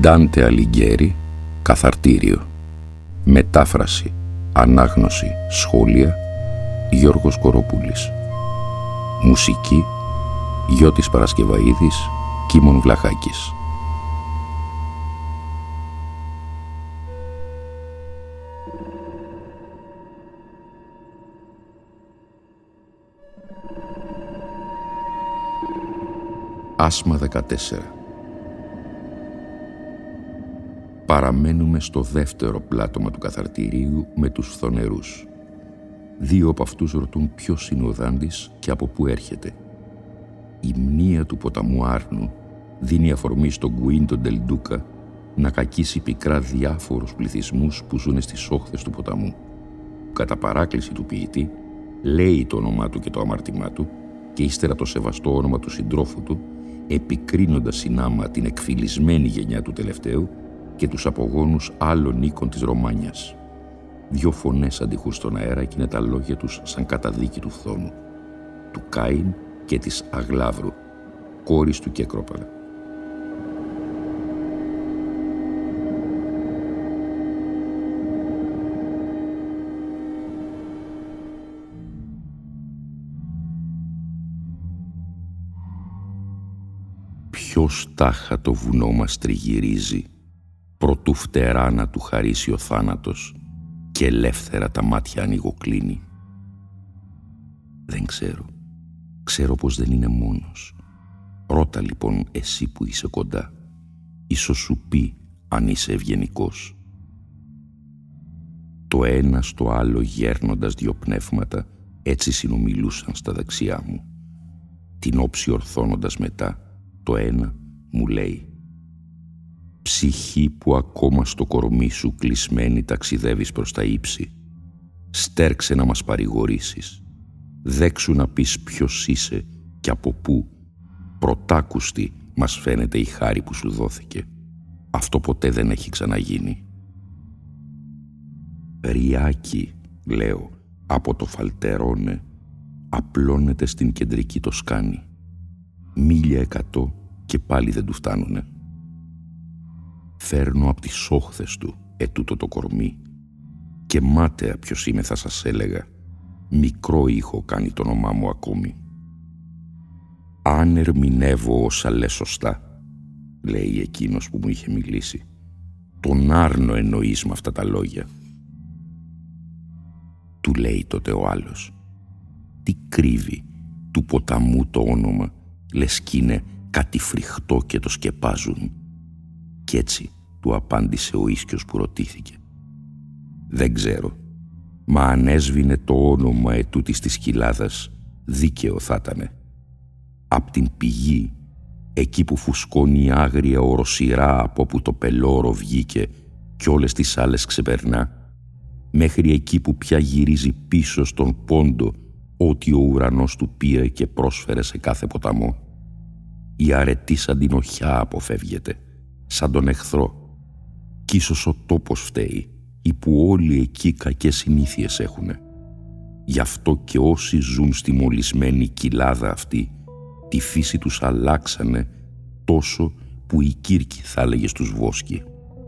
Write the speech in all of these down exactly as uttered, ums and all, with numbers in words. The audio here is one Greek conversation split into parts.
Ντάντε Αλιγκέρι, Καθαρτήριο. Μετάφραση, ανάγνωση, σχόλια, Γιώργος Κοροπούλης. Μουσική, Γιώτης Παρασκευαίδης, Κίμων Βλαχάκης. Άσμα δεκατέσσερα. Παραμένουμε στο δεύτερο πλάτωμα του καθαρτηρίου με τους φθονερούς. Δύο από αυτούς ρωτούν ποιος είναι ο Δάντης και από πού έρχεται. Η μνήα του ποταμού Άρνου δίνει αφορμή στον Γκουίντο Ντελντούκα να κακίσει πικρά διάφορους πληθυσμούς που ζουν στις όχθες του ποταμού. Κατά παράκληση του ποιητή, λέει το όνομά του και το αμάρτημά του και ύστερα το σεβαστό όνομα του συντρόφου του, επικρίνοντας συνάμα την εκφυλισμένη γενιά του τελευταίου και τους απογόνους άλλων οίκων της Ρωμάνιας. Δυο φωνές αντιχούν στον αέρα και είναι τα λόγια τους σαν καταδίκη του φθόνου, του Κάιν και της Αγλάβρου, κόρης του Κεκρόπαλα. Ποιος τάχα το βουνό μας τριγυρίζει, προτού φτερά να του χαρίσει ο θάνατος και ελεύθερα τα μάτια ανοιγοκλίνει. Δεν ξέρω. Ξέρω πως δεν είναι μόνος. Ρώτα λοιπόν εσύ που είσαι κοντά. Ίσως σου πει αν είσαι ευγενικός. Το ένα στο άλλο γέρνοντας δυο πνεύματα έτσι συνομιλούσαν στα δεξιά μου. Την όψη ορθώνοντας μετά, το ένα μου λέει: «Ψυχή που ακόμα στο κορμί σου κλεισμένη ταξιδεύεις προς τα ύψη, στέρξε να μας παρηγορήσεις, δέξου να πεις ποιος είσαι και από πού, πρωτάκουστη μας φαίνεται η χάρη που σου δόθηκε. Αυτό ποτέ δεν έχει ξαναγίνει». Ριάκι, λέω, από το Φαλτερόνε απλώνεται στην κεντρική Τοσκάνη. Μίλια εκατό και πάλι δεν του φτάνουνε. Φέρνω απ' τις όχθες του ετούτο το κορμί και μάταια ποιος είμαι θα σας έλεγα, μικρό ήχο κάνει το όνομά μου ακόμη. «Αν ερμηνεύω όσα λες σωστά», λέει εκείνος που μου είχε μιλήσει, «τον Άρνο εννοείς με αυτά τα λόγια». Του λέει τότε ο άλλος: «Τι κρύβει του ποταμού το όνομα, λες κι είναι κάτι φρικτό και το σκεπάζουν». Κι έτσι του απάντησε ο ίσκιος που ρωτήθηκε: «Δεν ξέρω, μα αν έσβηνε το όνομα ετούτης της κοιλάδας, δίκαιο θα ήτανε. Απ' την πηγή, εκεί που φουσκώνει η άγρια οροσειρά από που το πελώρο βγήκε κι όλες τις άλλες ξεπερνά, μέχρι εκεί που πια γυρίζει πίσω στον πόντο ό,τι ο ουρανός του πήρε και πρόσφερε σε κάθε ποταμό, η αρετή σαν την οχιά αποφεύγεται, σαν τον εχθρό. Κι ίσως ο τόπος φταίει, ή που όλοι εκεί κακές συνήθειες έχουνε. Γι' αυτό και όσοι ζουν στη μολυσμένη κοιλάδα αυτή, τη φύση τους αλλάξανε τόσο που η Κύρκη θα έλεγε στους Βόσκοι.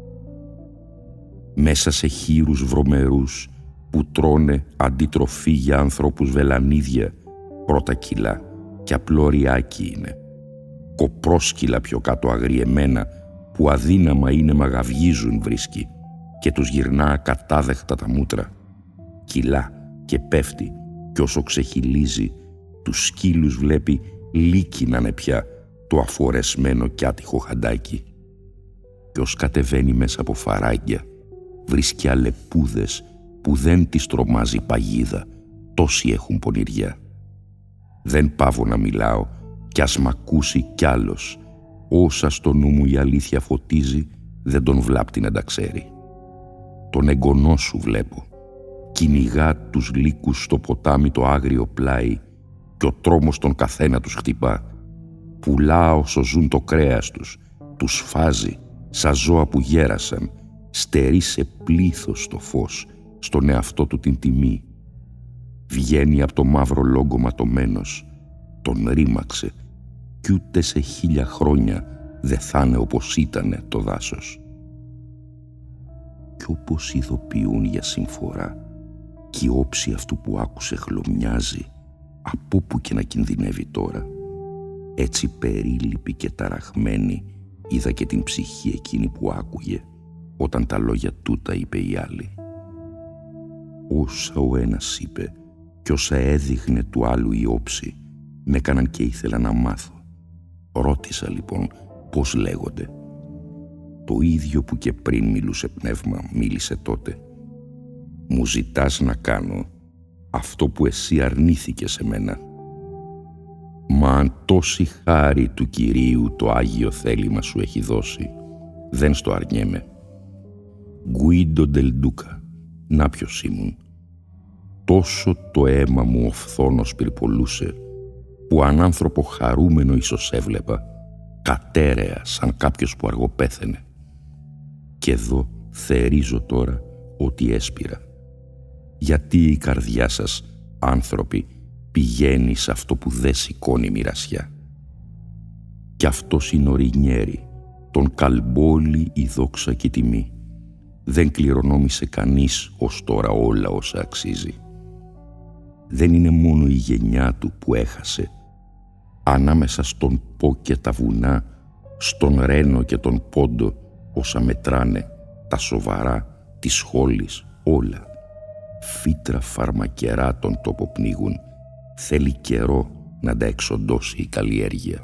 Μέσα σε χείρους βρωμερούς που τρώνε αντιτροφή για ανθρώπους βελανίδια, πρώτα κιλά και απλό ριάκι είναι. Κοπρόσκυλα πιο κάτω αγριεμένα που αδύναμα είναι μαγαυγίζουν βρίσκει και τους γυρνά ακατάδεχτα τα μούτρα. Κυλά και πέφτει κι όσο ξεχυλίζει τους σκύλους βλέπει λύκινανε πια το αφορεσμένο κι άτυχο χαντάκι. Κι ως κατεβαίνει μέσα από φαράγγια βρίσκει αλεπούδες που δεν τις τρομάζει παγίδα, τόσοι έχουν πονηριά. Δεν πάβω να μιλάω κι ας μ' ακούσει κι άλλος. Όσα στο νου μου η αλήθεια φωτίζει, δεν τον βλάπτει να τα ξέρει. Τον εγγονό σου βλέπω. Κυνηγά τους λύκους στο ποτάμι το άγριο πλάι κι ο τρόμος τον καθένα τους χτυπά. Πουλά όσο ζουν το κρέας τους, τους φάζει σαν ζώα που γέρασαν, στερεί σε πλήθος το φως, στον εαυτό του την τιμή. Βγαίνει από το μαύρο λόγκο ματωμένος, τον ρήμαξε κι ούτε σε χίλια χρόνια δεν θα είναι όπως ήτανε το δάσος. Κι όπως ειδοποιούν για συμφορά, κι η όψη αυτού που άκουσε χλωμιάζει, από που και να κινδυνεύει τώρα. Έτσι περίληπη και ταραχμένη είδα και την ψυχή εκείνη που άκουγε, όταν τα λόγια τούτα είπε η άλλη. Όσα ο ένας είπε κι όσα έδειχνε του άλλου η όψη, με έκαναν και ήθελα να μάθω. Ρώτησα λοιπόν πώς λέγονται. Το ίδιο που και πριν μιλούσε πνεύμα, μίλησε τότε. Μου ζητάς να κάνω αυτό που εσύ αρνήθηκες σε μένα. Μα αν τόση χάρη του Κυρίου το Άγιο θέλημα σου έχει δώσει, δεν στο αρνιέμαι. Γκουίντο Ντελ Ντούκα, να ποιος ήμουν. Τόσο το αίμα μου ο φθόνος πυρπολούσε, που ανάνθρωπο χαρούμενο ίσως έβλεπα, κατέρεα σαν κάποιος που αργό πέθαινε. Και εδώ θερίζω τώρα ότι έσπηρα. Γιατί η καρδιά σας, άνθρωποι, πηγαίνει σε αυτό που δεν σηκώνει μοιρασιά. Κι αυτός είναι ο Ρινιέρη, τον καλμπόλη η δόξα και η τιμή. Δεν κληρονόμησε κανείς ως τώρα όλα όσα αξίζει. Δεν είναι μόνο η γενιά του που έχασε. Ανάμεσα στον Πο και τα βουνά, στον Ρένο και τον Πόντο, όσα μετράνε, τα σοβαρά, τις σχόλεις, όλα. Φύτρα φαρμακερά τον τόπο πνίγουν. Θέλει καιρό να τα εξοντώσει η καλλιέργεια.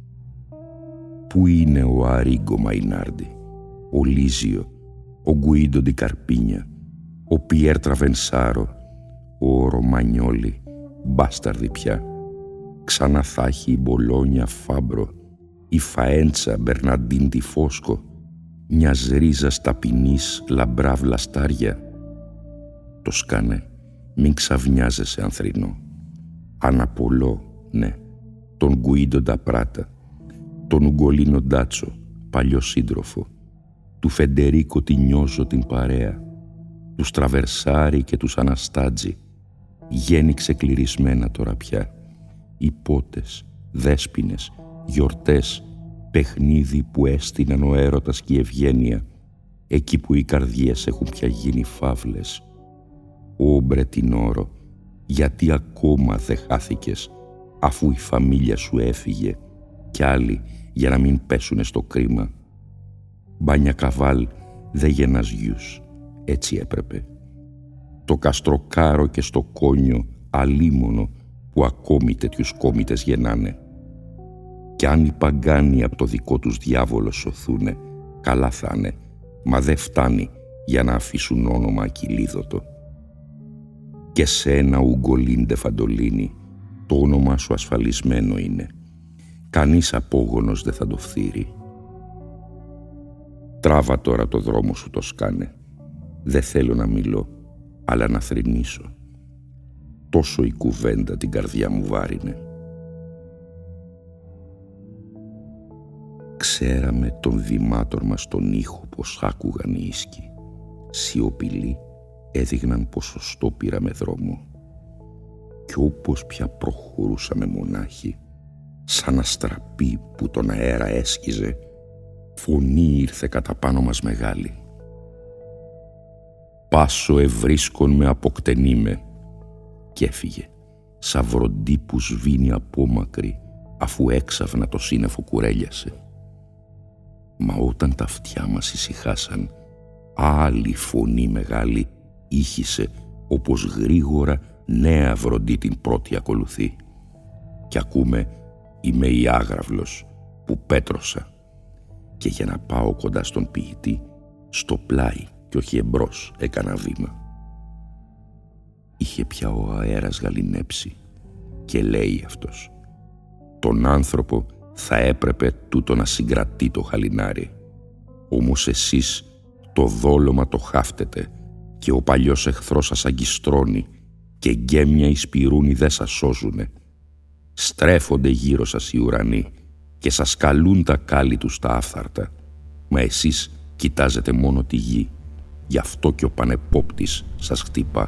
Πού είναι ο Αρίγκο Μαϊνάρντι, ο Λίζιο, ο Γκουίντο Ντι Καρπίνια, ο Πιέρ Τραβενσάρο, ο Ρωμανιόλι, μπάσταρδι πια. Ξανά θα έχει η Μπολόνια Φάμπρο, η Φαέντσα Μπερναντίν Ντι Φόσκο, μιας ρίζας ταπεινής λαμπρά βλαστάρια. Το σκάνε, μην ξαβνιάζεσαι ανθρινό. Αναπολώ, ναι, τον Γκουίντο Ντα Πράτα, τον Ουγκολίνο Ντάτσο, παλιό σύντροφο, του Φεντερίκο τη Νιώζο την παρέα, τους Τραβερσάρι και τους Αναστάτζι, γέννηξε κλειρισμένα τώρα πια. Υπότες, δέσποινες, γιορτές, παιχνίδι που έστειναν ο έρωτας και η ευγένεια, εκεί που οι καρδιές έχουν πια γίνει φαύλες. Ω Μπρετινόρο, γιατί ακόμα δεν χάθηκες, αφού η φαμίλια σου έφυγε κι άλλοι για να μην πέσουνε στο κρίμα. Μπάνια Καβάλ δε γεννάς γιους, έτσι έπρεπε. Το Καστροκάρο και στο Κόνιο αλίμονο που ακόμη τέτοιους κόμιτες γεννάνε. Κι αν οι παγκάνοι από το δικό τους διάβολο σωθούνε, καλά θα είναι, μα δεν φτάνει για να αφήσουν όνομα ακυλίδωτο. Και σε ένα Ουγκολίντε Φαντολίνι το όνομά σου ασφαλισμένο είναι. Κανείς απόγονος δεν θα το φθείρει. Τράβα τώρα το δρόμο σου το σκάνε. Δεν θέλω να μιλώ, αλλά να θρηνήσω. Τόσο η κουβέντα την καρδιά μου βάρινε. Ξέραμε τον βημάτορ μας τον ήχο πως άκουγαν οι ίσκοι. Σιωπηλοί έδειγναν ποσοστό πήραμε δρόμο. Κι όπως πια προχωρούσαμε μονάχοι, σαν αστραπή που τον αέρα έσκιζε, φωνή ήρθε κατά πάνω μας μεγάλη. Πάσο ευρίσκον με αποκτενήμε. Κι έφυγε, σαν βροντί που σβήνει απόμακρη, αφού έξαφνα το σύννεφο κουρέλιασε. Μα όταν τα αυτιά μας ησυχάσαν, άλλη φωνή μεγάλη ήχησε, όπως γρήγορα νέα βροντί την πρώτη ακολουθεί. Κι ακούμε, είμαι η Άγραυλος που πέτρωσα. Και για να πάω κοντά στον ποιητή, στο πλάι κι όχι εμπρός έκανα βήμα. Είχε πια ο αέρας γαληνέψει και λέει αυτός: τον άνθρωπο θα έπρεπε τούτο να συγκρατεί το χαλινάρι. Όμως εσείς το δόλωμα το χάφτετε και ο παλιός εχθρός σας αγκιστρώνει και γκέμια οι σπυρούνι δεν σας σώζουνε. Στρέφονται γύρω σας οι ουρανοί και σας καλούν τα κάλλη τους τα άφθαρτα, μα εσείς κοιτάζετε μόνο τη γη, γι' αυτό και ο πανεπόπτης σας χτυπά.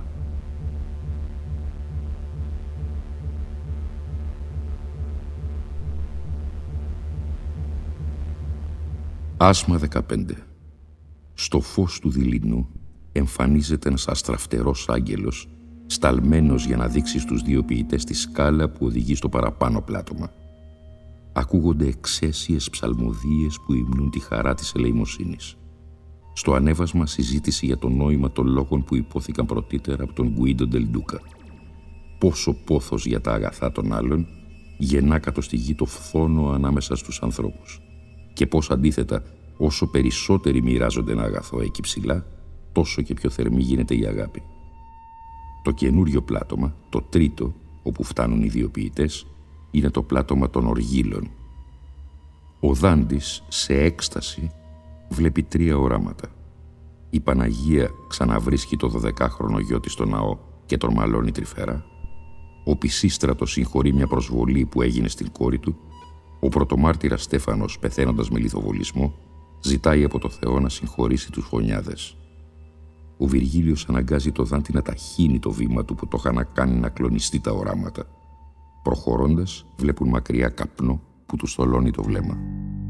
Άσμα δεκαπέντε. Στο φως του δειλινού εμφανίζεται ένας αστραφτερός άγγελος, σταλμένος για να δείξει στους δύο ποιητές τη σκάλα που οδηγεί στο παραπάνω πλάτωμα. Ακούγονται εξαίσιες ψαλμοδίες που υμνούν τη χαρά της ελεημοσύνης. Στο ανέβασμα συζήτηση για το νόημα των λόγων που υπόθηκαν πρωτήτερα από τον Γκουίντο Ντελ Ντούκα. Πόσο πόθος για τα αγαθά των άλλων γεννά κατ' στη γη το φθόνο ανάμεσα στους ανθρώπους. Και πώς αντίθετα, όσο περισσότεροι μοιράζονται ένα αγαθό εκεί ψηλά, τόσο και πιο θερμή γίνεται η αγάπη. Το καινούριο πλάτωμα, το τρίτο, όπου φτάνουν οι δύο ποιητές, είναι το πλάτωμα των οργήλων. Ο Δάντης, σε έκσταση, βλέπει τρία οράματα. Η Παναγία ξαναβρίσκει το δωδεκάχρονο γιο της στο ναό και τον μαλώνει τρυφερά. Ο Πισίστρατος συγχωρεί μια προσβολή που έγινε στην κόρη του. Ο πρωτομάρτυρας Στέφανος, πεθαίνοντας με λιθοβολισμό, ζητάει από το Θεό να συγχωρήσει τους φωνιάδες. Ο Βυργίλιος αναγκάζει το Δάντη να ταχύνει το βήμα του που το είχα να κάνει να κλονιστεί τα οράματα. Προχωρώντας, βλέπουν μακριά καπνό που του στολώνει το βλέμμα.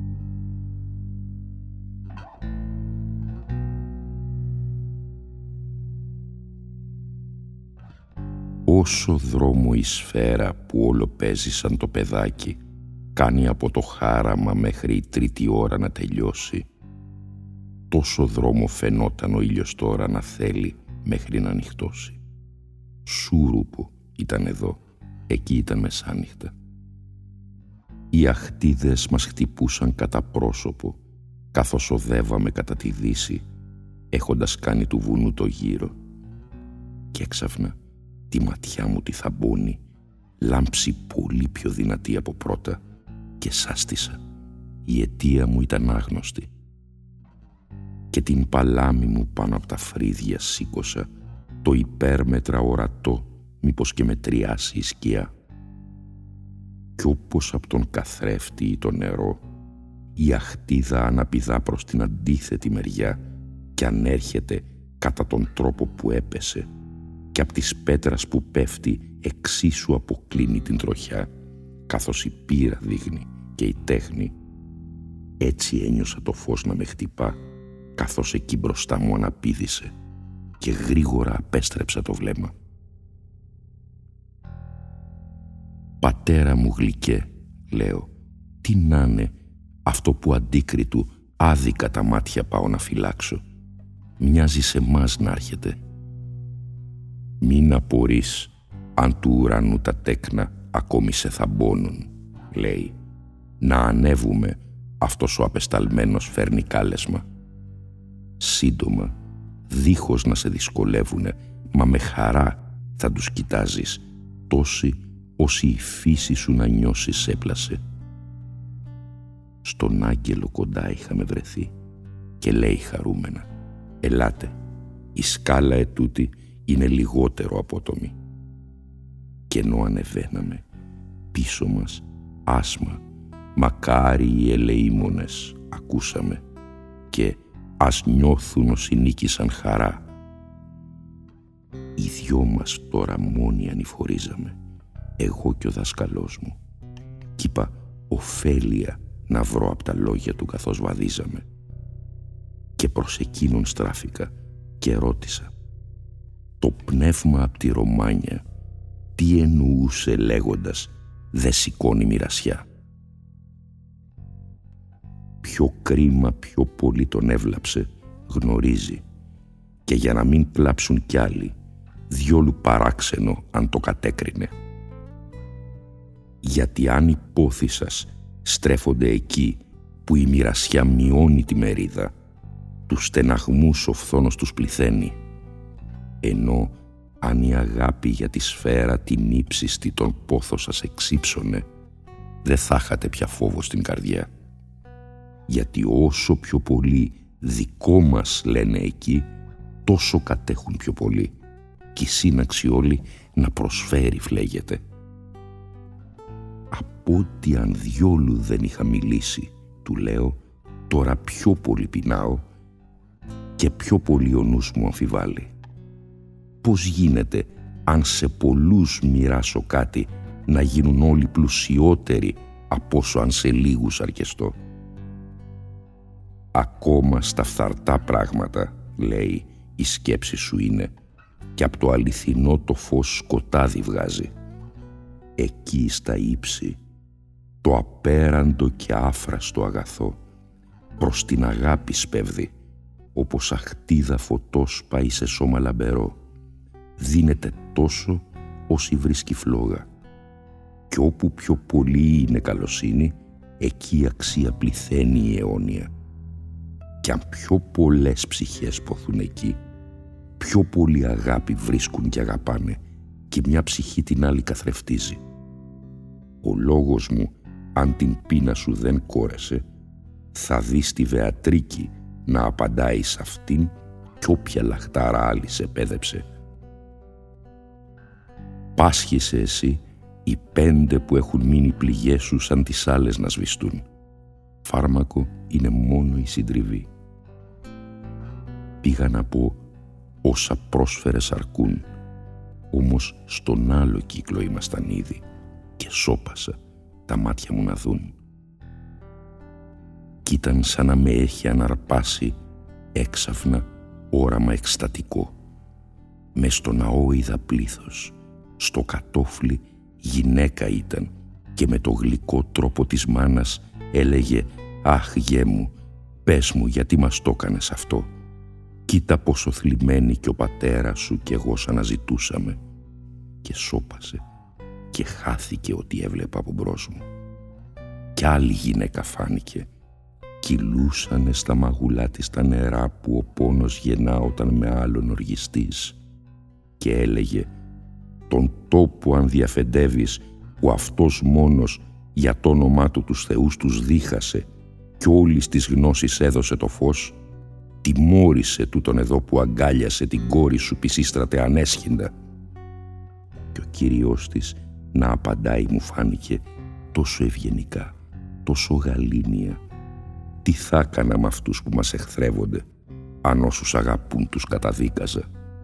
Όσο δρόμο η σφαίρα που όλο παίζει σαν το παιδάκι κάνει από το χάραμα μέχρι η τρίτη ώρα να τελειώσει, τόσο δρόμο φαινόταν ο ήλιος τώρα να θέλει μέχρι να νυχτώσει. Σούρουπο ήταν εδώ, εκεί ήταν μεσάνυχτα. Οι αχτίδες μας χτυπούσαν κατά πρόσωπο καθώς οδεύαμε κατά τη δύση, έχοντας κάνει του βουνού το γύρο. Και έξαφνα τη ματιά μου τη θαμπώνει, λάμψη πολύ πιο δυνατή από πρώτα, και σάστησα. Η αιτία μου ήταν άγνωστη. Και την παλάμη μου πάνω από τα φρύδια σήκωσα, το υπέρμετρα ορατό, μήπως και μετριάσει η σκιά. Κι όπως από τον καθρέφτη ή το νερό, η αχτίδα αναπηδά προς την αντίθετη μεριά και ανέρχεται κατά τον τρόπο που έπεσε, και απ' της πέτρας που πέφτει εξίσου αποκλίνει την τροχιά, καθώς η πύρα δείχνει και η τέχνη. Έτσι ένιωσα το φως να με χτυπά, καθώς εκεί μπροστά μου αναπήδησε, και γρήγορα απέστρεψα το βλέμμα. «Πατέρα μου γλυκέ», λέω, «τι να'ναι αυτό που αντίκριτου άδικα τα μάτια πάω να φυλάξω. Μοιάζει σε μας να έρχεται». «Μην απορείς αν του ουρανού τα τέκνα ακόμη σε θαμπώνουν», λέει. «Να ανέβουμε, αυτός ο απεσταλμένος φέρνει κάλεσμα. Σύντομα, δίχως να σε δυσκολεύουνε, μα με χαρά θα τους κοιτάζεις, τόσοι όσοι η φύση σου να νιώσεις έπλασε». Στον άγγελο κοντά είχαμε βρεθεί και λέει χαρούμενα, «Ελάτε, η σκάλα ετούτη είναι λιγότερο απότομη». Και ενώ ανεβαίναμε, πίσω μας, άσμα, «Μακάρι οι ελεήμονες», ακούσαμε, και «Ας νιώθουν όσοι νίκησαν χαρά». Οι δυο μας τώρα μόνοι ανηφορίζαμε, εγώ και ο δάσκαλός μου, κι είπα ωφέλεια να βρω απ' τα λόγια του καθώς βαδίζαμε. Και προς εκείνον στράφηκα και ρώτησα, το πνεύμα απ' τη Ρωμάνια τι εννοούσε λέγοντας «δε σηκώνει μοιρασιά». Ποιο κρίμα πιο πολύ τον έβλαψε γνωρίζει, και για να μην κλάψουν κι άλλοι, διόλου παράξενο αν το κατέκρινε. Γιατί αν οι πόθοι σας στρέφονται εκεί που η μοιρασιά μειώνει τη μερίδα, τους στεναγμούς ο φθόνος τους πληθαίνει, ενώ αν η αγάπη για τη σφαίρα την ύψιστη τον πόθο σας εξύψωνε, δεν θα είχατε πια φόβο στην καρδιά. Γιατί όσο πιο πολύ δικό μας λένε εκεί, τόσο κατέχουν πιο πολύ, και η σύναξη όλη να προσφέρει φλέγεται. Από ό,τι αν διόλου δεν είχα μιλήσει, του λέω, τώρα πιο πολύ πεινάω και πιο πολύ ο νους μου αμφιβάλλει. Πώς γίνεται αν σε πολλούς μοιράσω κάτι να γίνουν όλοι πλουσιότεροι από όσο αν σε λίγους αρκεστώ? Ακόμα στα φθαρτά πράγματα, λέει, η σκέψη σου είναι και από το αληθινό το φως σκοτάδι βγάζει. Εκεί στα ύψη, το απέραντο και άφραστο αγαθό προς την αγάπη σπέβδει, όπως αχτίδα φωτός πάει σε σώμα λαμπερό. Δίνεται τόσο όσοι βρίσκει φλόγα. Κι όπου πιο πολύ είναι καλοσύνη, εκεί η αξία πληθαίνει η αιώνια. Κι αν πιο πολλές ψυχές ποθούν εκεί, πιο πολύ αγάπη βρίσκουν και αγαπάνε και μια ψυχή την άλλη καθρεφτίζει. Ο λόγος μου, αν την πείνα σου δεν κόρεσε, θα δεις τη Βεατρίκη να απαντάει σ' αυτήν κι όποια λαχτάρα άλλη σε πέδεψε. Πάσχεσαι εσύ οι πέντε που έχουν μείνει πληγές σου σαν τις άλλες να σβηστούν. Φάρμακο είναι μόνο η συντριβή. Πήγα να πω όσα πρόσφερες αρκούν, όμως στον άλλο κύκλο ήμασταν ήδη και σώπασα τα μάτια μου να δουν. Κι ήταν σαν να με έχει αναρπάσει έξαφνα όραμα εκστατικό. Μες στο ναό είδα πλήθος, στο κατόφλι γυναίκα ήταν και με το γλυκό τρόπο της μάνας έλεγε «Αχ, γιέ μου, πες μου γιατί μας το έκανες αυτό. Κοίτα πόσο θλιμμένη κι ο πατέρας σου κι εγώ σ' αναζητούσαμε». Και σώπασε και χάθηκε ό,τι έβλεπα από μπρος μου. Κι άλλη γυναίκα φάνηκε. Κυλούσανε στα μαγουλά της τα νερά που ο πόνος γεννά όταν με άλλον οργιστείς. Και έλεγε «Τον τόπο αν διαφεντεύεις που αυτός μόνος για το όνομά του τους θεούς τους δίχασε κι όλης της γνώσης έδωσε το φως, τιμώρησε τούτον εδώ που αγκάλιασε την κόρη σου πισίστρατε ανέσχυντα». Και ο Κύριος της να απαντάει μου φάνηκε τόσο ευγενικά, τόσο γαλήνια. Τι θα έκανα με αυτούς που μας εχθρεύονται, αν όσους αγαπούν τους καταδίκαζα.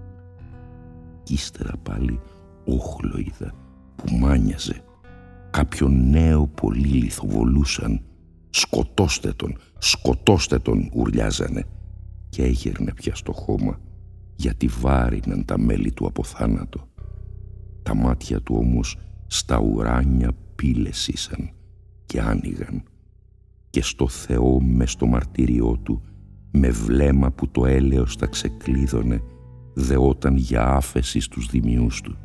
Κι ύστερα πάλι όχλο είδα που μάνιαζε. Κάποιον νέο πολύ λιθοβολούσαν. «Σκοτώστε τον, σκοτώστε τον», ουρλιάζανε. Και έγερνε πια στο χώμα, γιατί βάριναν τα μέλη του από θάνατο. Τα μάτια του όμως στα ουράνια πύλες ήσαν και άνοιγαν. Και στο Θεό μες στο μαρτύριό του, με βλέμμα που το έλεος τα ξεκλείδωνε, δεόταν για άφεση στους δημιούς του.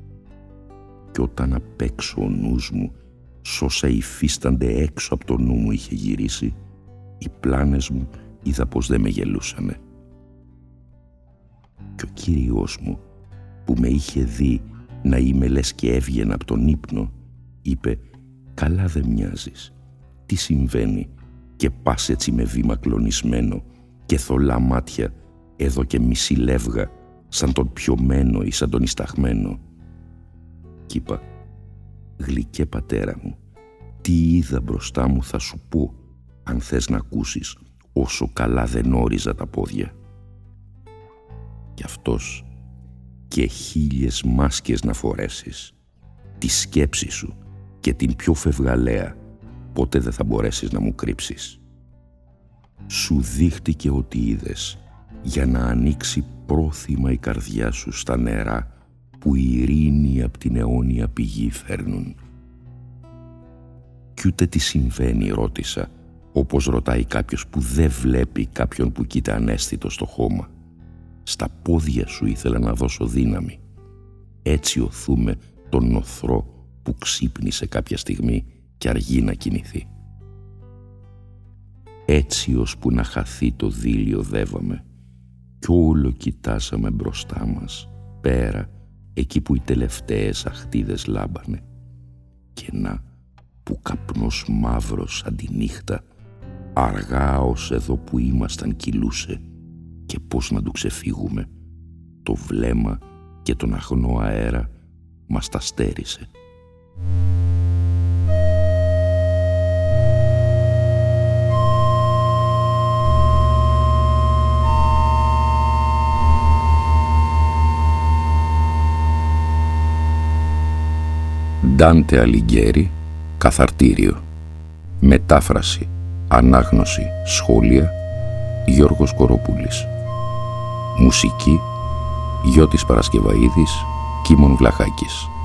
Κι όταν απ' έξω ο νους μου, σ' όσα υφίστανται έξω από το νου μου είχε γυρίσει, οι πλάνες μου είδα πως δεν με γελούσανε. Κι ο Κύριος μου, που με είχε δει να είμαι λες και έβγαινα από τον ύπνο, είπε «Καλά δεν μοιάζεις. Τι συμβαίνει και πας έτσι με βήμα κλονισμένο και θολά μάτια εδώ και μισή λεύγα σαν τον πιωμένο ή σαν τον ισταχμένο». Κι είπα «Γλυκέ πατέρα μου, τι είδα μπροστά μου θα σου πω αν θες να ακούσεις όσο καλά δεν όριζα τα πόδια». Κι αυτός «Και χίλιες μάσκες να φορέσεις, τη σκέψη σου και την πιο φευγαλαία ποτέ δεν θα μπορέσεις να μου κρύψεις. Σου δείχτηκε ό,τι είδες για να ανοίξει πρόθυμα η καρδιά σου στα νερά που η ειρήνη απ' την αιώνια πηγή φέρνουν». Κι ούτε τι συμβαίνει, ρώτησα, όπως ρωτάει κάποιος που δεν βλέπει κάποιον που κοίτα αναίσθητο στο χώμα. Στα πόδια σου ήθελα να δώσω δύναμη. Έτσι οθούμε τον νοθρό που ξύπνησε κάποια στιγμή και αργεί να κινηθεί. Έτσι ώσπου να χαθεί το δίλιο δεύαμε κι όλο κοιτάσαμε μπροστά μας, πέρα, εκεί που οι τελευταίες αχτίδες λάμπανε. Και να που καπνός μαύρος σαν τη νύχτα αργά ως εδώ που ήμασταν κυλούσε και πώς να του ξεφύγουμε. Το βλέμμα και τον αγνό αέρα μας τα στέρισε. Ντάντε Αλιγκέρι, Καθαρτήριο. Μετάφραση, ανάγνωση, σχόλια Γιώργος Κοροπούλης. Μουσική Γιώτης Παρασκευαΐδης, Κίμων Βλαχάκης.